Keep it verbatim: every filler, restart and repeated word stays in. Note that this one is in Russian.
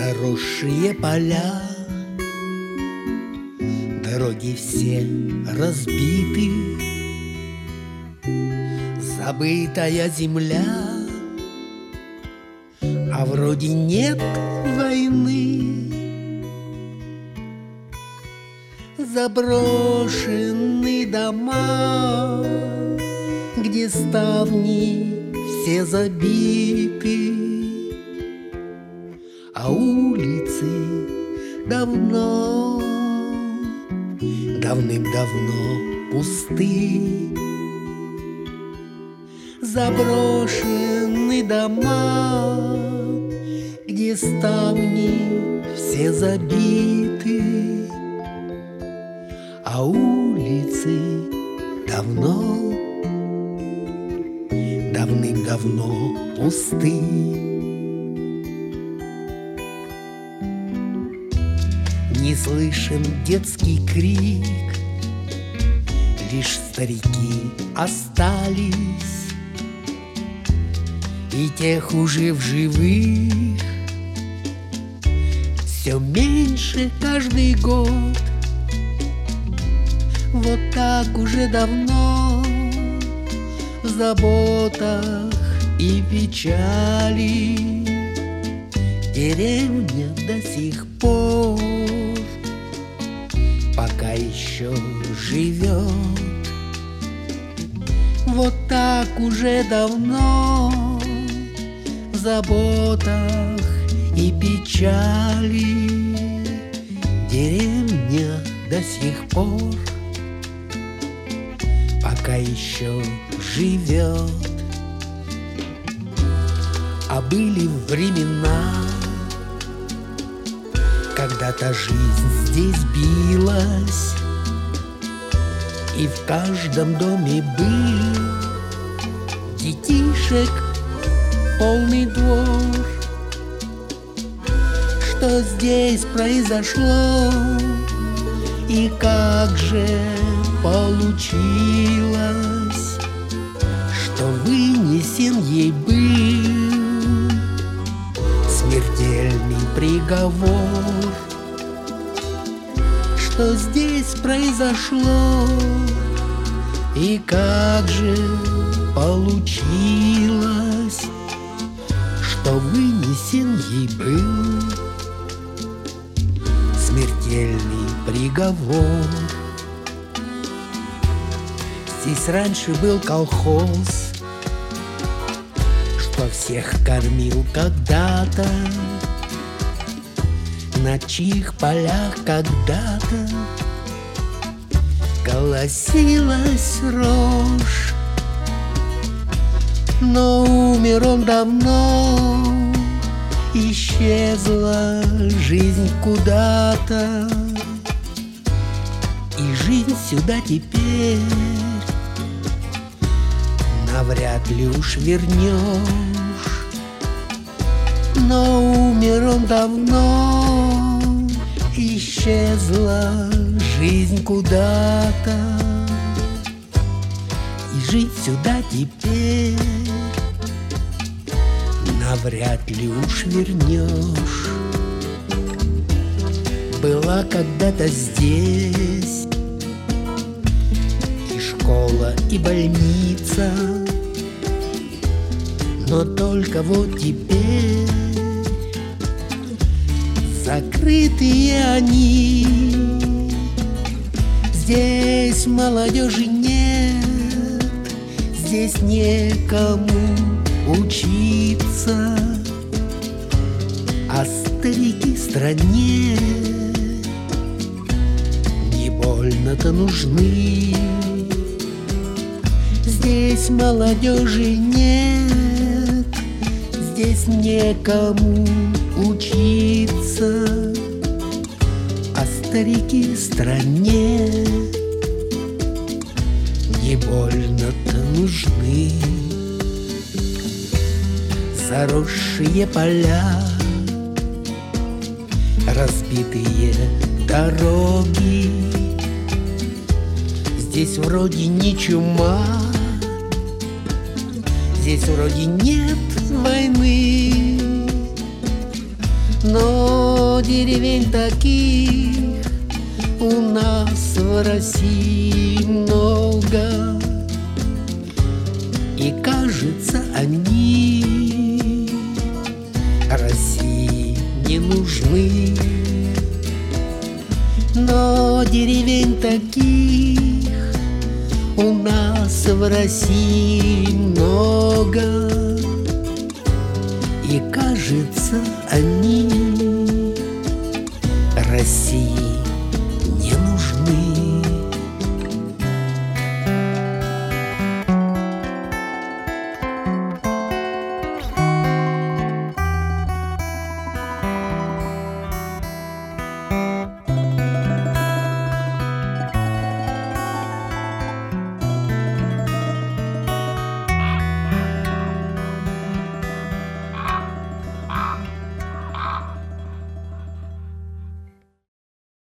Заросшие поля, дороги все разбиты, забытая земля, а вроде нет войны. Заброшены дома, где ставни все забиты, а улицы давно, давным-давно пусты. Заброшены дома, где ставни все забиты, а улицы давно, давным-давно пусты. Не слышен детский крик, лишь старики остались, и тех уже в живых все меньше каждый год. Вот так уже давно в заботах и печали деревня до сих пор пока еще живет. Вот так уже давно в заботах и печали деревня до сих пор пока еще живет. А были времена, когда-то жизнь здесь билась, и в каждом доме был детишек полный двор. Что здесь произошло и как же получилось, что вынесен ей был смертельный приговор. Что здесь произошло и как же получилось, что вынесен ей был смертельный приговор. Здесь раньше был колхоз, что всех кормил когда-то, на чьих полях когда-то колосилась рожь. Но умер он давно, исчезла жизнь куда-то, и жизнь сюда теперь навряд ли уж вернешь. Но умер он давно, исчезла жизнь куда-то, и жить сюда теперь навряд ли уж вернешь. Была когда-то здесь и школа, и больница, но только вот теперь закрытые они. Здесь молодежи нет, здесь некому учиться, а старики стране не больно-то нужны. Здесь молодежи нет, здесь некому учиться, а старики стране не больно-то нужны. Заросшие поля, разбитые дороги, здесь вроде не чума, здесь вроде нет войны, но Но деревень таких у нас в России много, и кажется, они России не нужны. Но деревень таких у нас в России много, и кажется, они России